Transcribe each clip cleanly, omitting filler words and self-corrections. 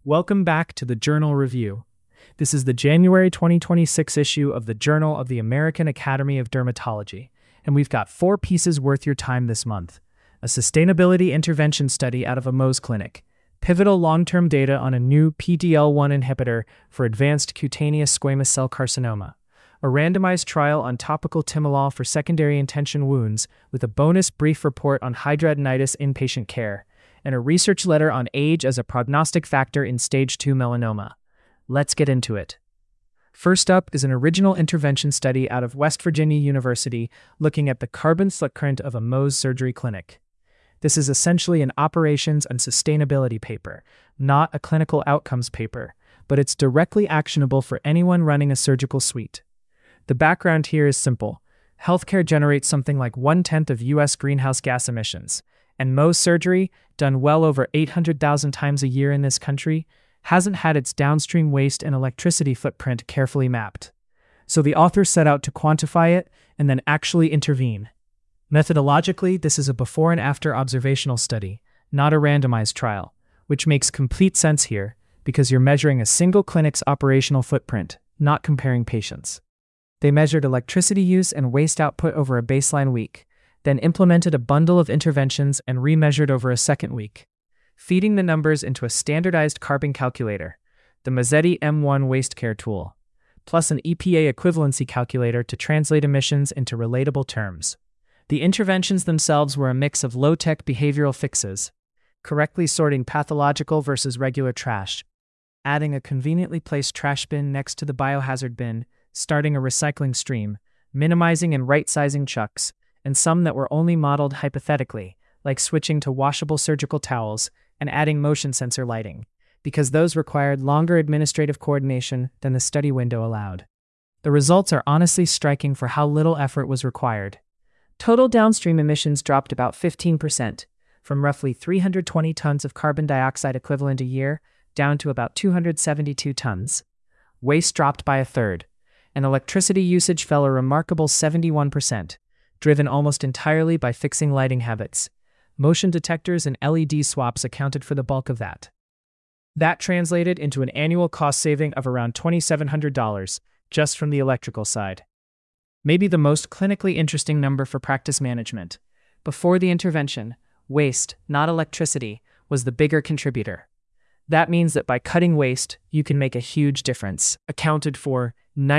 Welcome back to the Journal Review. This is the January 2026 issue of the Journal of the American Academy of Dermatology, and we've got 4 pieces worth your time this month. A sustainability intervention study out of a Mohs clinic, pivotal long-term data on a new PD-L1 inhibitor for advanced cutaneous squamous cell carcinoma, a randomized trial on topical timolol for secondary intention wounds with a bonus brief report on hidradenitis inpatient care, and a research letter on age as a prognostic factor in stage 2 melanoma. Let's get into it. First up is an original intervention study out of West Virginia University looking at the carbon footprint of a Mohs surgery clinic. This is essentially an operations and sustainability paper, not a clinical outcomes paper, but it's directly actionable for anyone running a surgical suite. The background here is simple. Healthcare generates something like 1/10 of U.S. greenhouse gas emissions, and Mohs surgery, done well over 800,000 times a year in this country, hasn't had its downstream waste and electricity footprint carefully mapped. So the authors set out to quantify it and then actually intervene. Methodologically, this is a before and after observational study, not a randomized trial, which makes complete sense here because you're measuring a single clinic's operational footprint, not comparing patients. They measured electricity use and waste output over a baseline week, then implemented a bundle of interventions and remeasured over a second week, feeding the numbers into a standardized carbon calculator, the Mazzetti M1 waste care tool, plus an EPA equivalency calculator to translate emissions into relatable terms. The interventions themselves were a mix of low-tech behavioral fixes, correctly sorting pathological versus regular trash, adding a conveniently placed trash bin next to the biohazard bin, starting a recycling stream, minimizing and right-sizing chucks, and some that were only modeled hypothetically, like switching to washable surgical towels and adding motion sensor lighting, because those required longer administrative coordination than the study window allowed. The results are honestly striking for how little effort was required. Total downstream emissions dropped about 15%, from roughly 320 tons of carbon dioxide equivalent a year down to about 272 tons. Waste dropped by a third, and electricity usage fell a remarkable 71%, driven almost entirely by fixing lighting habits. Motion detectors and LED swaps accounted for the bulk of that. That translated into an annual cost saving of around $2,700, just from the electrical side. Maybe the most clinically interesting number for practice management. Before the intervention, waste, not electricity, was the bigger contributor. That means that by cutting waste, you can make a huge difference, accounted for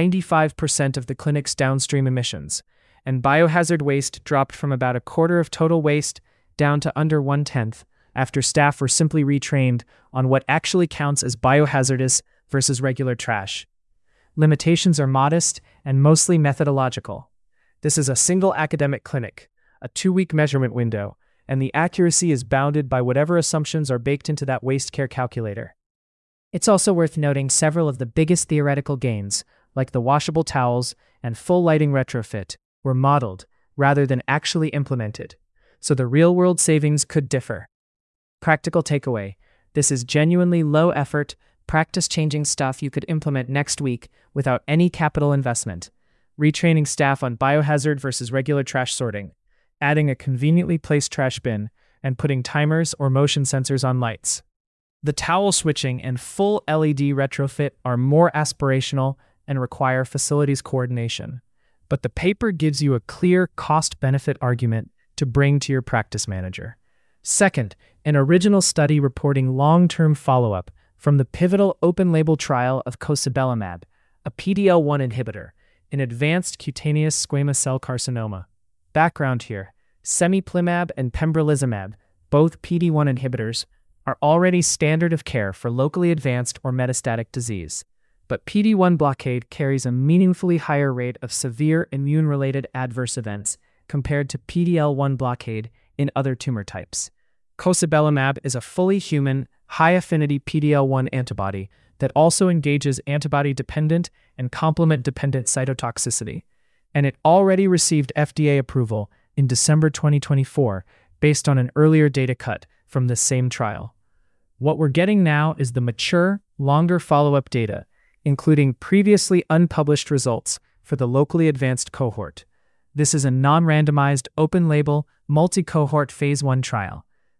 95% of the clinic's downstream emissions, and biohazard waste dropped from about a quarter of total waste down to under 1/10 after staff were simply retrained on what actually counts as biohazardous versus regular trash. Limitations are modest and mostly methodological. This is a single academic clinic, a 2-week measurement window, and the accuracy is bounded by whatever assumptions are baked into that waste care calculator. It's also worth noting several of the biggest theoretical gains, like the washable towels and full lighting retrofit, were modeled rather than actually implemented, so the real-world savings could differ. Practical takeaway: this is genuinely low-effort, practice-changing stuff you could implement next week without any capital investment. Retraining staff on biohazard versus regular trash sorting, adding a conveniently placed trash bin, and putting timers or motion sensors on lights. The towel switching and full LED retrofit are more aspirational and require facilities coordination. But the paper gives you a clear cost-benefit argument to bring to your practice manager. Second, an original study reporting long-term follow-up from the pivotal open-label trial of cosibelimab, a PD-L1 inhibitor, in advanced cutaneous squamous cell carcinoma. Background here: semiplimab and pembrolizumab, both PD-1 inhibitors, are already standard of care for locally advanced or metastatic disease. But PD-1 blockade carries a meaningfully higher rate of severe immune-related adverse events compared to PD-L1 blockade in other tumor types. Cosibelimab is a fully human, high-affinity PD-L1 antibody that also engages antibody-dependent and complement-dependent cytotoxicity, and it already received FDA approval in December 2024 based on an earlier data cut from this same trial. What we're getting now is the mature, longer follow-up data, including previously unpublished results for the locally advanced cohort. This is a non-randomized, open-label, multi-cohort phase 1 trial.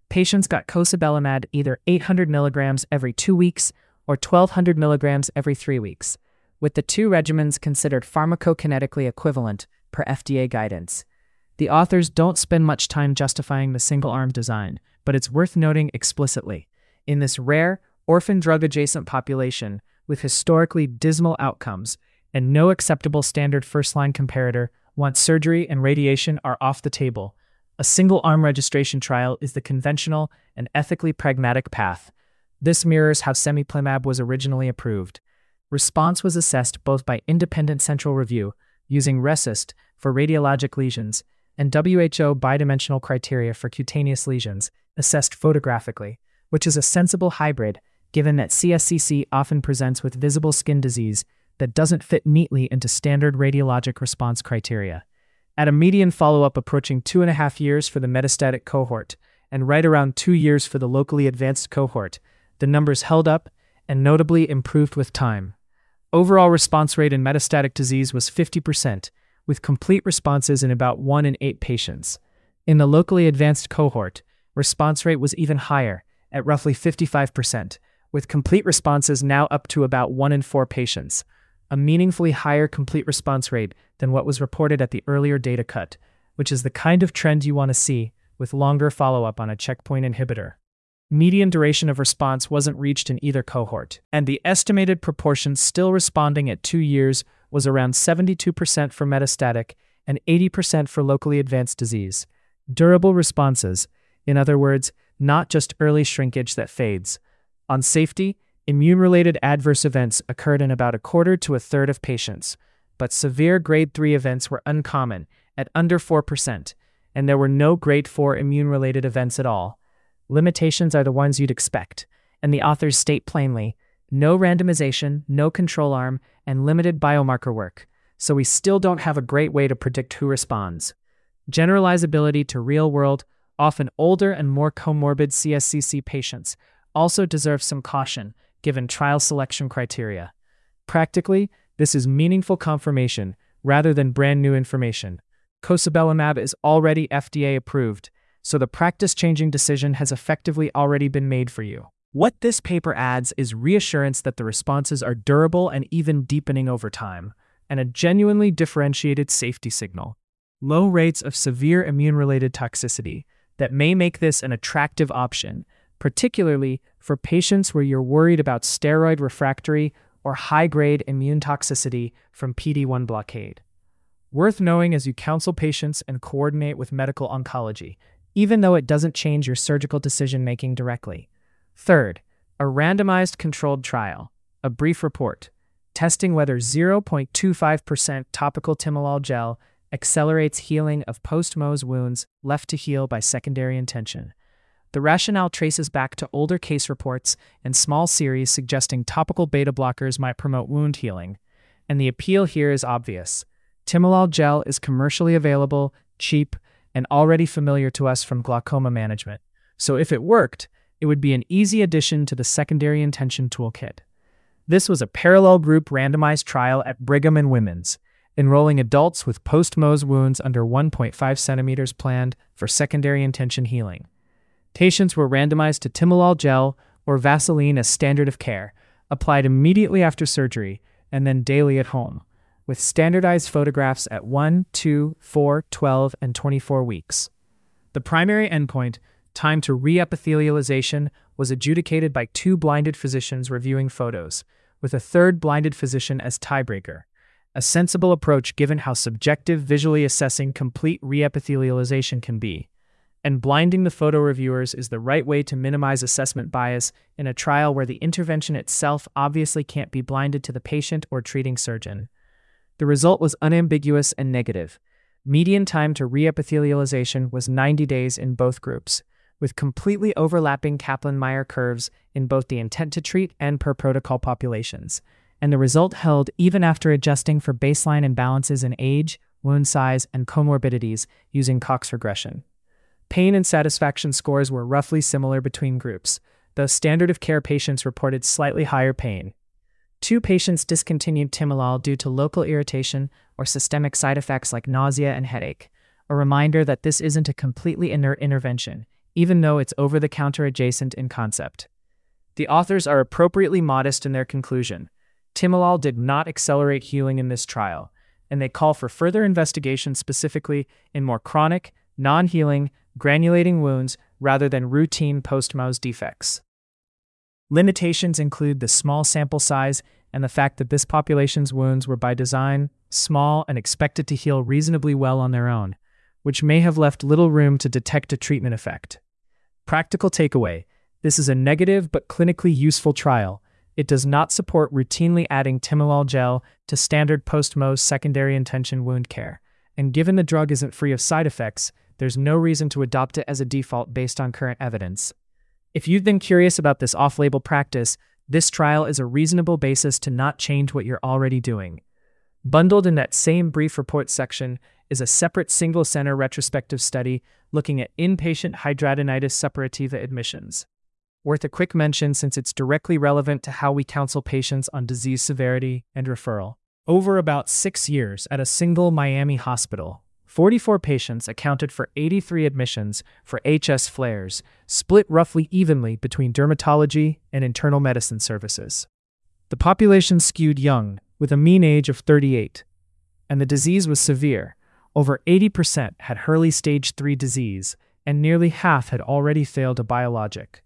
Patients got Cosabelimab either 800 milligrams every 2 weeks or 1200 milligrams every 3 weeks, with the two regimens considered pharmacokinetically equivalent per FDA guidance. The authors don't spend much time justifying the single-arm design, but it's worth noting explicitly. In this rare, orphan drug-adjacent population with historically dismal outcomes and no acceptable standard first-line comparator, once surgery and radiation are off the table, a single-arm registration trial is the conventional and ethically pragmatic path. This mirrors how cemiplimab was originally approved. Response was assessed both by independent central review, using RECIST for radiologic lesions, and WHO bidimensional criteria for cutaneous lesions, assessed photographically, which is a sensible hybrid, given that CSCC often presents with visible skin disease that doesn't fit neatly into standard radiologic response criteria. At a median follow-up approaching 2.5 years for the metastatic cohort, and right around 2 years for the locally advanced cohort, the numbers held up and notably improved with time. Overall response rate in metastatic disease was 50%, with complete responses in about 1 in 8 patients. In the locally advanced cohort, response rate was even higher, at roughly 55%, with complete responses now up to about 1 in 4 patients, a meaningfully higher complete response rate than what was reported at the earlier data cut, which is the kind of trend you want to see with longer follow-up on a checkpoint inhibitor. Median duration of response wasn't reached in either cohort, and the estimated proportion still responding at 2 years was around 72% for metastatic and 80% for locally advanced disease. Durable responses, in other words, not just early shrinkage that fades. On safety, immune-related adverse events occurred in about 1/4 to 1/3 of patients, but severe grade 3 events were uncommon, at under 4%, and there were no grade 4 immune-related events at all. Limitations are the ones you'd expect, and the authors state plainly, no randomization, no control arm, and limited biomarker work, so we still don't have a great way to predict who responds. Generalizability to real-world, often older and more comorbid CSCC patients also deserves some caution, given trial selection criteria. Practically, this is meaningful confirmation rather than brand new information. Cosabelimab is already FDA approved, so the practice-changing decision has effectively already been made for you. What this paper adds is reassurance that the responses are durable and even deepening over time, and a genuinely differentiated safety signal. Low rates of severe immune-related toxicity that may make this an attractive option, particularly for patients where you're worried about steroid refractory or high-grade immune toxicity from PD-1 blockade. Worth knowing as you counsel patients and coordinate with medical oncology, even though it doesn't change your surgical decision-making directly. Third, a randomized controlled trial, a brief report, testing whether 0.25% topical timolol gel accelerates healing of post-Mohs wounds left to heal by secondary intention. The rationale traces back to older case reports and small series suggesting topical beta blockers might promote wound healing, and the appeal here is obvious. Timolol gel is commercially available, cheap, and already familiar to us from glaucoma management, so if it worked, it would be an easy addition to the secondary intention toolkit. This was a parallel group randomized trial at Brigham and Women's, enrolling adults with post-Mohs wounds under 1.5 centimeters planned for secondary intention healing. Patients were randomized to timolol gel or Vaseline as standard of care, applied immediately after surgery and then daily at home, with standardized photographs at 1, 2, 4, 12, and 24 weeks. The primary endpoint, time to reepithelialization, was adjudicated by 2 blinded physicians reviewing photos, with a 3rd blinded physician as tiebreaker, a sensible approach given how subjective visually assessing complete reepithelialization can be. And blinding the photo reviewers is the right way to minimize assessment bias in a trial where the intervention itself obviously can't be blinded to the patient or treating surgeon. The result was unambiguous and negative. Median time to reepithelialization was 90 days in both groups, with completely overlapping Kaplan-Meier curves in both the intent-to-treat and per-protocol populations, and the result held even after adjusting for baseline imbalances in age, wound size, and comorbidities using Cox regression. Pain and satisfaction scores were roughly similar between groups, though standard of care patients reported slightly higher pain. 2 patients discontinued timolol due to local irritation or systemic side effects like nausea and headache, a reminder that this isn't a completely inert intervention, even though it's over-the-counter adjacent in concept. The authors are appropriately modest in their conclusion. Timolol did not accelerate healing in this trial, and they call for further investigation specifically in more chronic, non-healing, granulating wounds rather than routine post-Mohs defects. Limitations include the small sample size and the fact that this population's wounds were by design small and expected to heal reasonably well on their own, which may have left little room to detect a treatment effect. Practical takeaway: this is a negative but clinically useful trial. It does not support routinely adding timolol gel to standard post-Mohs secondary intention wound care, and given the drug isn't free of side effects, there's no reason to adopt it as a default based on current evidence. If you've been curious about this off-label practice, this trial is a reasonable basis to not change what you're already doing. Bundled in that same brief report section is a separate single-center retrospective study looking at inpatient hidradenitis suppurativa admissions. Worth a quick mention since it's directly relevant to how we counsel patients on disease severity and referral. Over about 6 years at a single Miami hospital, 44 patients accounted for 83 admissions for HS flares, split roughly evenly between dermatology and internal medicine services. The population skewed young, with a mean age of 38, and the disease was severe. Over 80% had early stage 3 disease, and nearly half had already failed a biologic.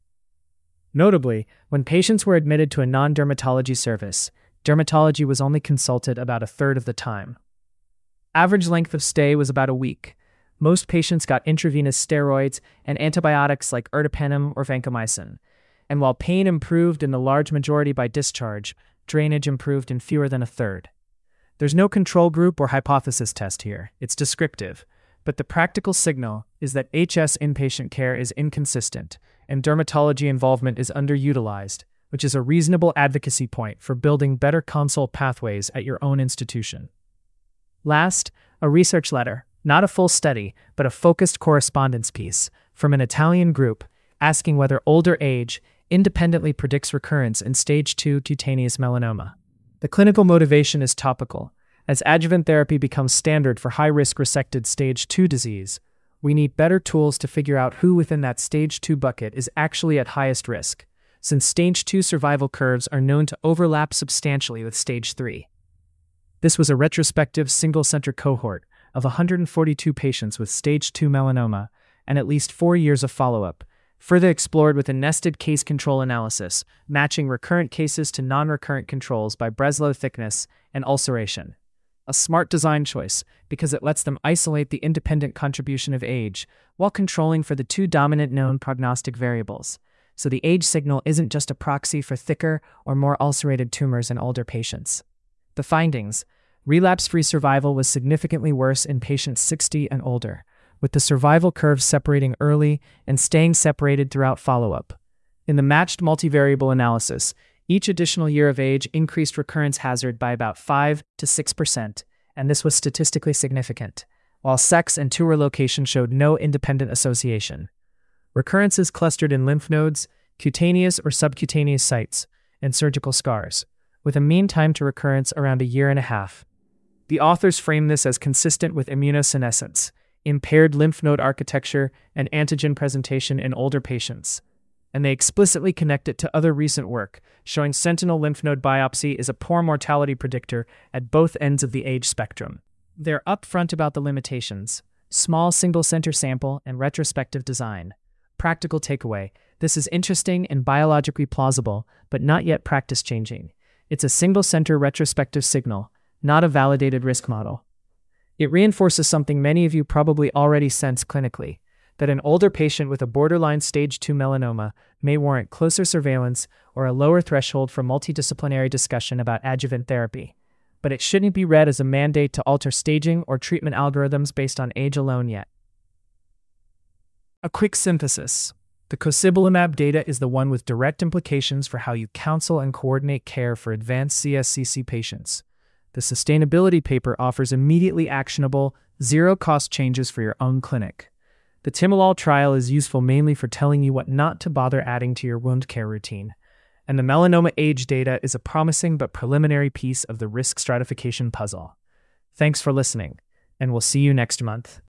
Notably, when patients were admitted to a non-dermatology service, dermatology was only consulted about a third of the time. Average length of stay was about a week. Most patients got intravenous steroids and antibiotics like ertapenem or vancomycin. And while pain improved in the large majority by discharge, drainage improved in fewer than a third. There's no control group or hypothesis test here. It's descriptive. But the practical signal is that HS inpatient care is inconsistent, and dermatology involvement is underutilized, which is a reasonable advocacy point for building better consult pathways at your own institution. Last, a research letter, not a full study, but a focused correspondence piece from an Italian group asking whether older age independently predicts recurrence in stage 2 cutaneous melanoma. The clinical motivation is topical. As adjuvant therapy becomes standard for high-risk resected stage 2 disease, we need better tools to figure out who within that stage 2 bucket is actually at highest risk, since stage 2 survival curves are known to overlap substantially with stage 3. This was a retrospective single-center cohort of 142 patients with stage 2 melanoma and at least 4 years of follow-up, further explored with a nested case control analysis, matching recurrent cases to non-recurrent controls by Breslow thickness and ulceration. A smart design choice because it lets them isolate the independent contribution of age while controlling for the 2 dominant known prognostic variables, so the age signal isn't just a proxy for thicker or more ulcerated tumors in older patients. The findings: relapse-free survival was significantly worse in patients 60 and older, with the survival curves separating early and staying separated throughout follow-up. In the matched multivariable analysis, each additional year of age increased recurrence hazard by about 5 to 6%, and this was statistically significant, while sex and tumor location showed no independent association. Recurrences clustered in lymph nodes, cutaneous or subcutaneous sites, and surgical scars, with a mean time to recurrence around 1.5 years. The authors frame this as consistent with immunosenescence, impaired lymph node architecture, and antigen presentation in older patients, and they explicitly connect it to other recent work, showing sentinel lymph node biopsy is a poor mortality predictor at both ends of the age spectrum. They're upfront about the limitations: small single-center sample and retrospective design. Practical takeaway: this is interesting and biologically plausible, but not yet practice-changing. It's a single-center retrospective signal, not a validated risk model. It reinforces something many of you probably already sense clinically, that an older patient with a borderline stage 2 melanoma may warrant closer surveillance or a lower threshold for multidisciplinary discussion about adjuvant therapy. But it shouldn't be read as a mandate to alter staging or treatment algorithms based on age alone yet. A quick synthesis. The cosibelimab data is the one with direct implications for how you counsel and coordinate care for advanced CSCC patients. The sustainability paper offers immediately actionable, zero-cost changes for your own clinic. The timolol trial is useful mainly for telling you what not to bother adding to your wound care routine. And the melanoma age data is a promising but preliminary piece of the risk stratification puzzle. Thanks for listening, and we'll see you next month.